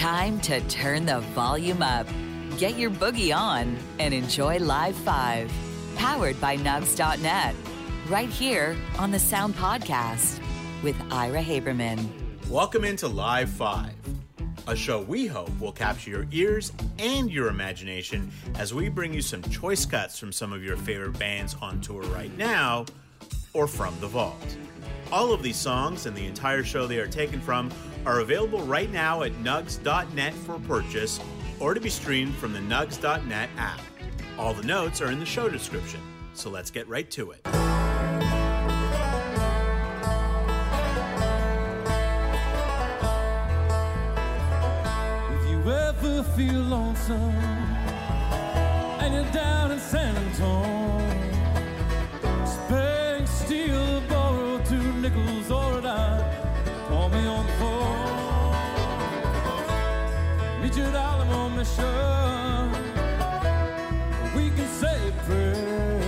Time to turn the volume up. Get your boogie on and enjoy Live 5. Powered by Nugs.net. Right here on the Sound Podcast with Ira Haberman. Welcome into Live 5, a show we hope will capture your ears and your imagination as we bring you some choice cuts from some of your favorite bands on tour right now or from the vault. All of these songs and the entire show they are taken from are available right now at Nugs.net for purchase or to be streamed from the Nugs.net app. All the notes are in the show description, so let's get right to it. If you ever feel lonesome and you're down in San Antonio, spare, steal, borrow 2 nickels or a dime, call me on the phone. Meet you at Alamo Mission. We can say a prayer.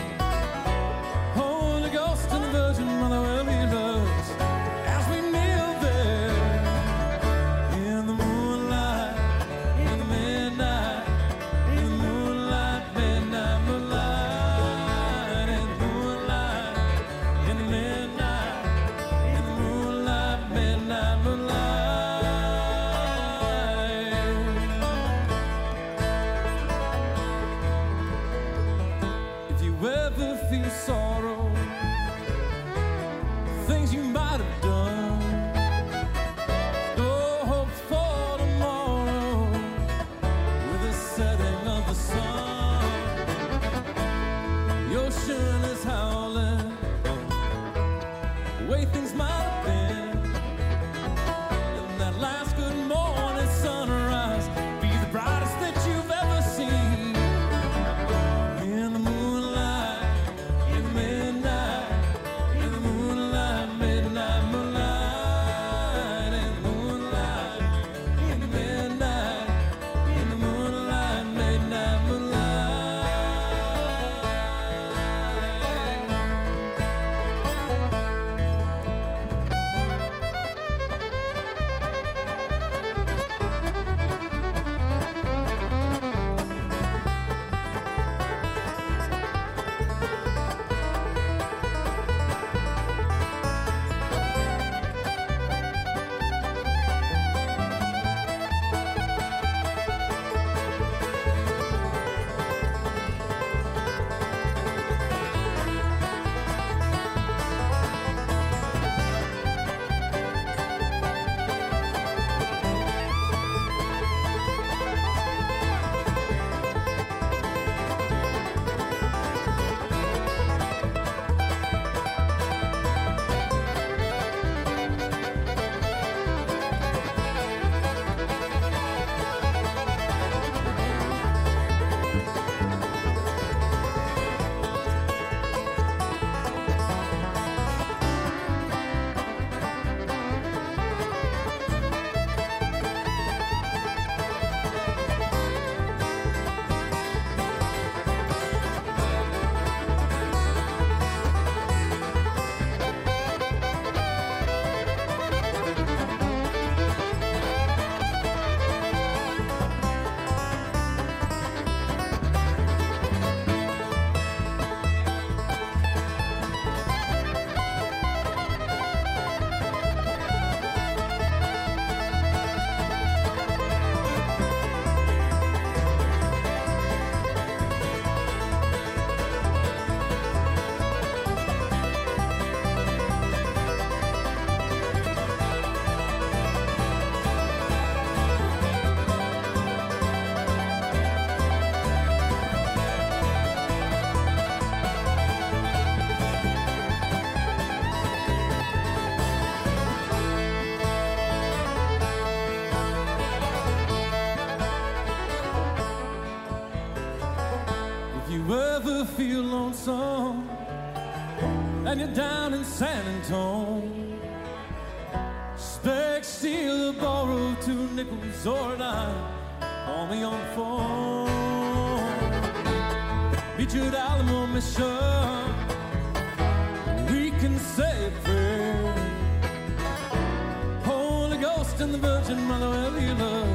Holy Ghost and the Virgin Mother will lead us as we kneel there in the moonlight, in the midnight, in the moonlight, midnight, moonlight, in the moonlight, in the midnight, in the moonlight, midnight, moonlight. Feel sorrow, things you might have done, no hope for tomorrow with the setting of the sun. The ocean is howling, the way things might have been, and that last good morning sunrise be the brightest that you've ever seen. In the moonlight, feel lonesome and you're down in San Antonio, spec, steal, borrow 2 nickels or a dime, call me on the phone. Meet you at Alamo Mission. We can say a prayer. Holy Ghost and the Virgin Mother will heal us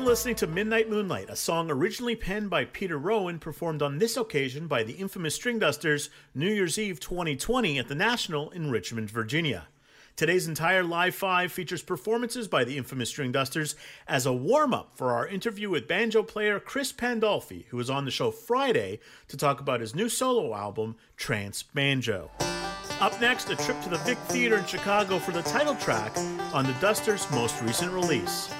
listening to Midnight Moonlight, a song originally penned by Peter Rowan, performed on this occasion by the infamous String Dusters New Year's Eve 2020 at the National in Richmond, Virginia. Today's entire Live 5 features performances by the infamous String Dusters as a warm-up for our interview with banjo player Chris Pandolfi, who was on the show Friday to talk about his new solo album, Trance Banjo. Up next, a trip to the Vic Theater in Chicago for the title track on the Dusters' most recent release.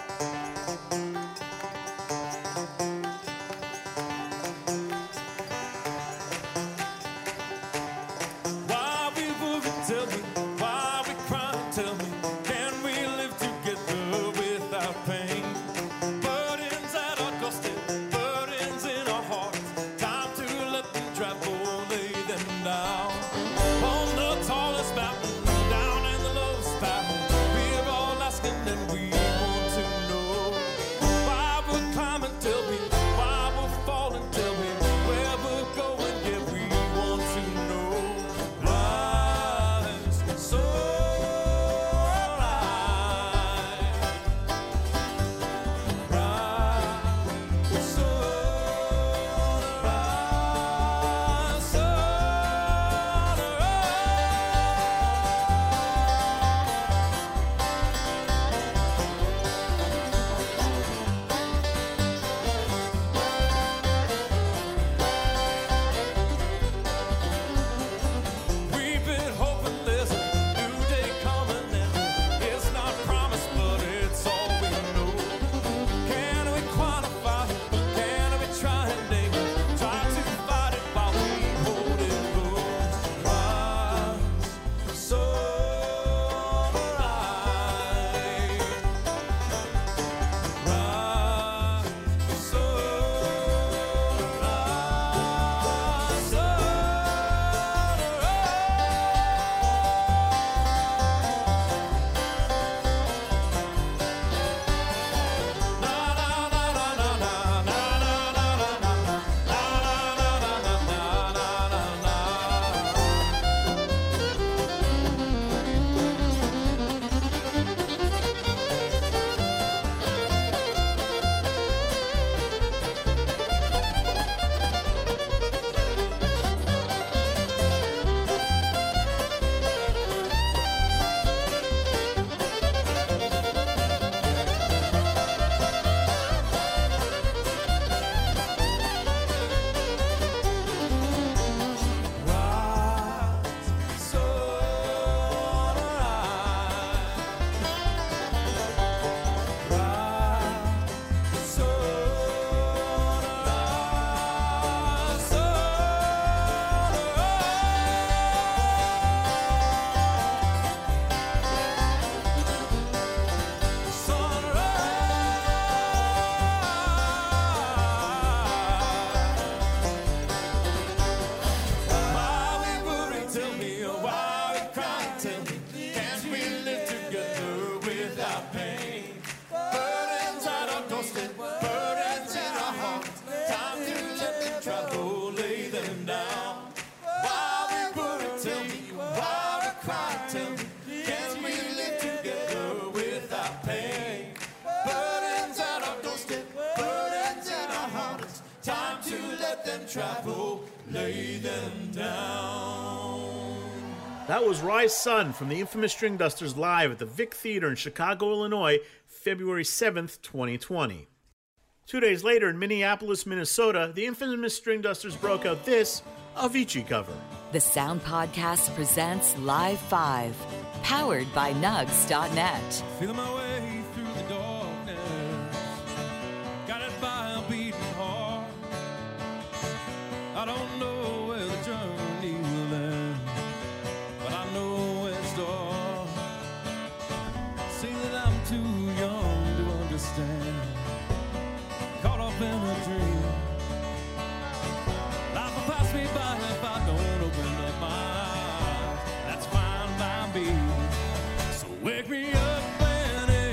That was Rise Sun from the infamous String Dusters live at the Vic Theater in Chicago, Illinois, February 7th, 2020. 2 days later in Minneapolis, Minnesota, the infamous String Dusters broke out this Avicii cover. The Sound Podcast presents Live 5, powered by Nugs.net. Feeling my way through the darkness, guided by a beating heart. I don't know where the journey will end, but I know where it starts. Say that I'm too young to understand, caught up in a dream. Life will pass me by if I don't open up my eyes. That's fine by me. So wake me up when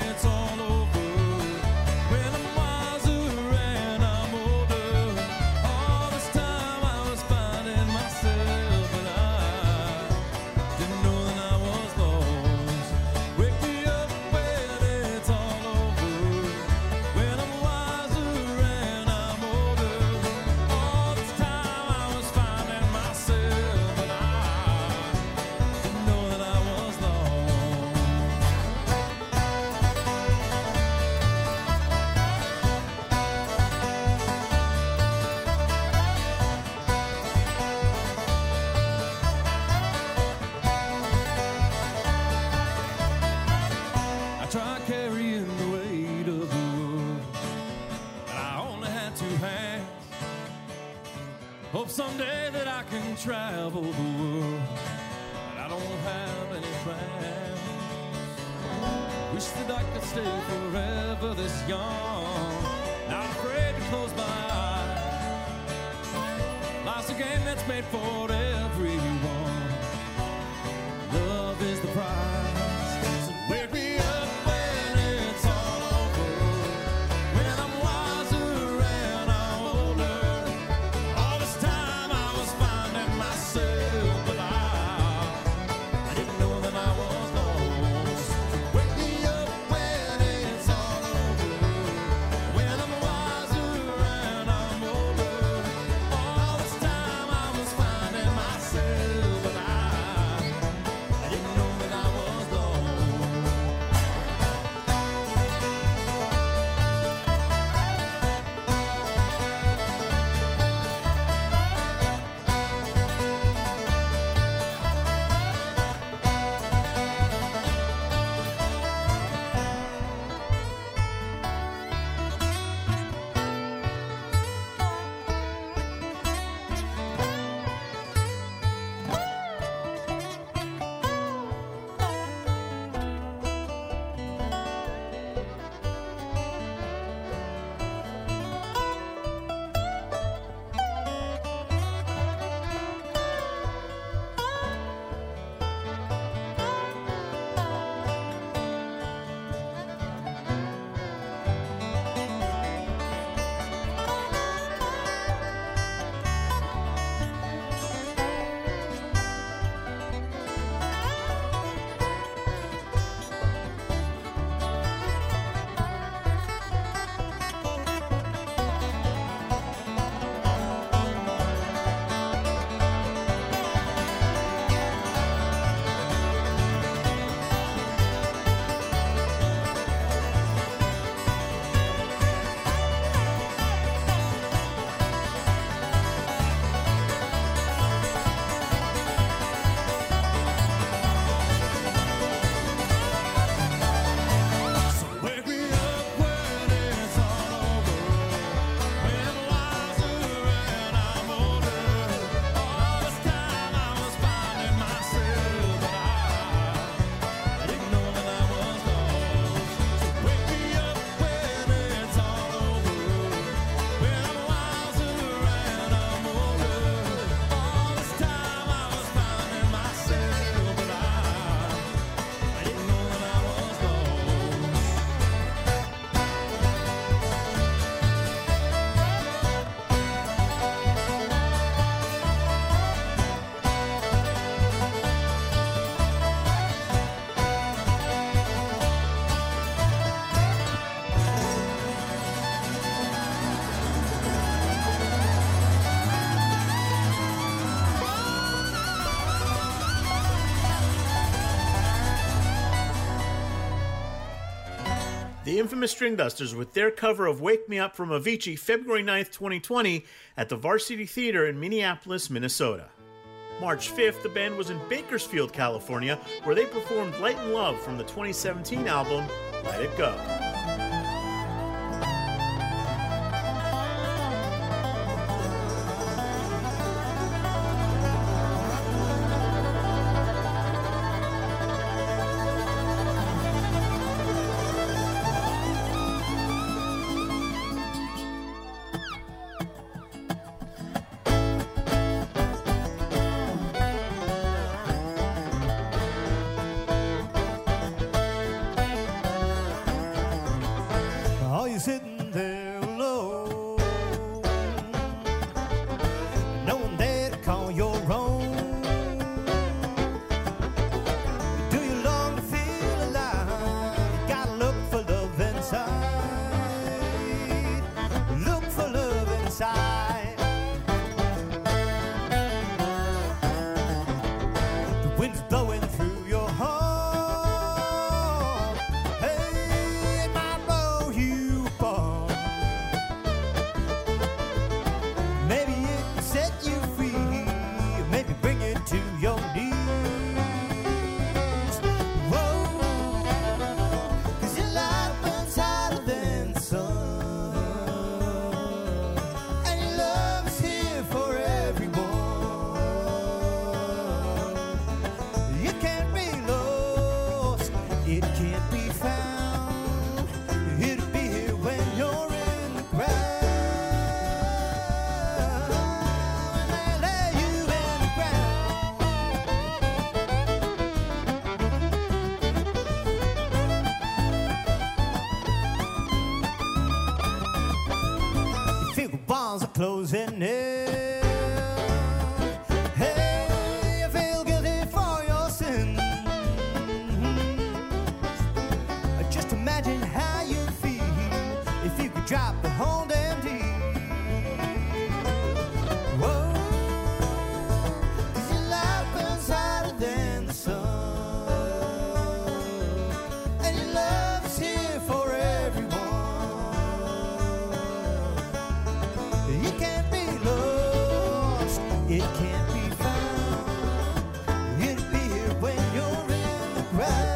I can travel the world, but I don't have any plans. Wish that I could stay forever this young, not afraid to close my eyes. Life's a game that's made for everyone. Love is the prize. So wake me up when it's all over, when I'm wiser and I'm older. All this time I was finding myself, but I didn't know that I was lost. So wake me up when it's all over, when I'm wiser and I'm older. All this time I was finding myself, but I didn't know that I was lost. Wake me up when it's all over, when I'm wiser and I'm older. All this time I was finding myself, but I didn't know that I was lost. So wake me up when it's all over, when I'm wiser and I'm older. All this time I was finding myself, but I didn't know that I was lost. The infamous String Dusters with their cover of Wake Me Up from Avicii, February 9th, 2020, at the Varsity Theater in Minneapolis, Minnesota. March 5th, the band was in Bakersfield, California, where they performed Light and Love from the 2017 album Let It Go. Are you sitting there alone, no one there to call your own? Do you long to feel alive? You gotta look for love inside. Look for love inside. The wind's blowing through your heart. Hey, it might blow you apart. closing in. Hey, you feel guilty for your sins. Just imagine how you feel if you could drop the whole damn deal. Whoa, 'cause your life burns hotter than the sun, and your love is here for everyone. You can't be lost, it can't be found. It'll be here when you're in the ground.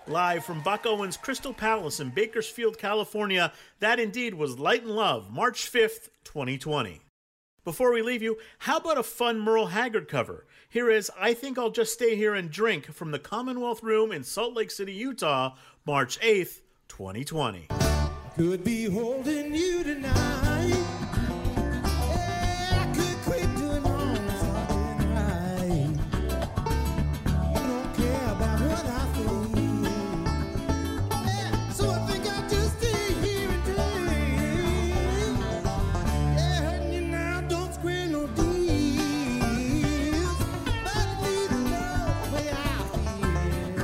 Live from Buck Owens Crystal Palace in Bakersfield, California, that indeed was Light and Love, March 5th, 2020. Before we leave you, how about a fun Merle Haggard cover? Here is I Think I'll Just Stay Here and Drink from the Commonwealth Room in Salt Lake City, Utah, March 8th, 2020. Could be holding you tonight. Yeah, I could quit doing wrong and start doing right. You don't care about what I think. Yeah, so I think I'll just stay here and drink. Yeah, hurting you now, don't square no deals. But I need to know the way I feel.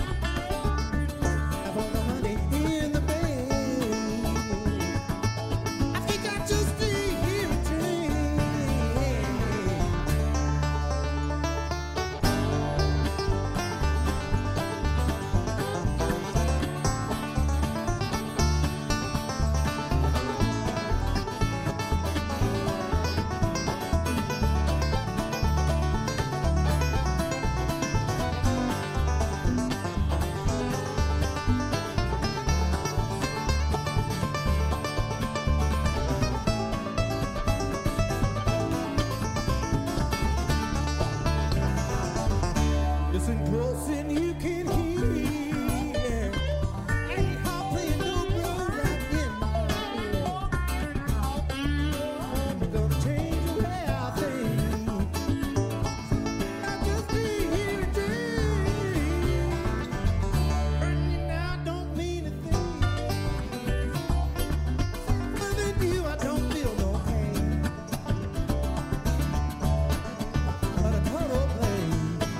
For the money in the bank. Listen close and you can hear. Ain't how playing no role right in my ear. I'm gonna change the way I think. I'll just be here and drink. Hurting you now don't mean a thing. Loving you I don't feel no pain. But a total pain.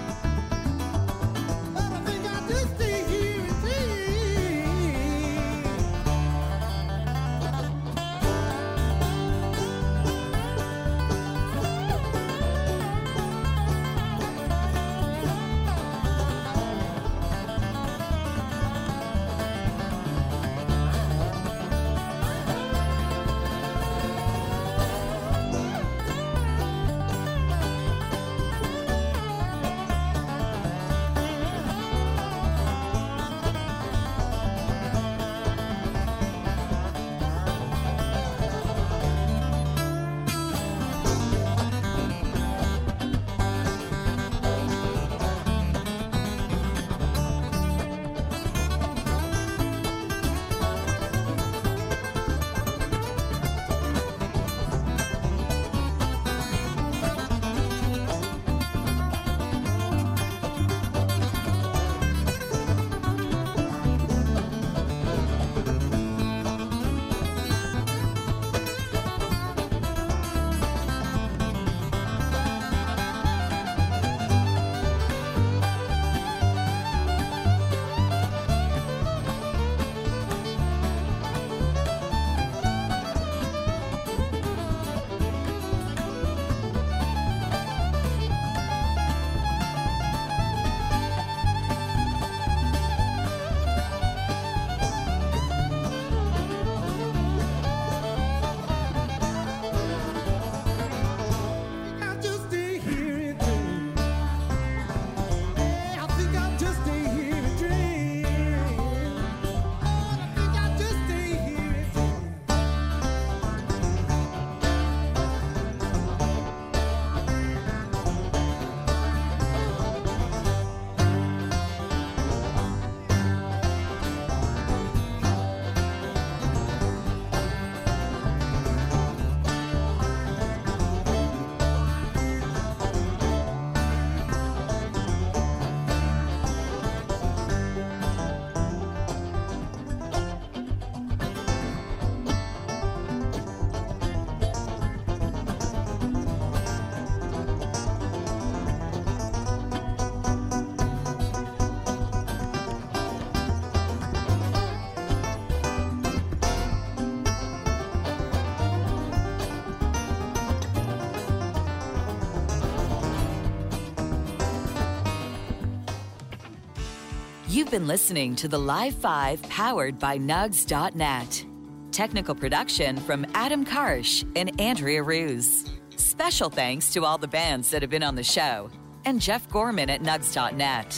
You've been listening to the Live 5 powered by Nugs.net. Technical production from Adam Karsh and Andrea Ruse. Special thanks to all the bands that have been on the show and Jeff Gorman at Nugs.net.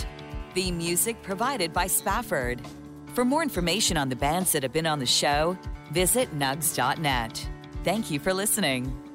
Theme music provided by Spafford. For more information on the bands that have been on the show, visit nugs.net. Thank you for listening.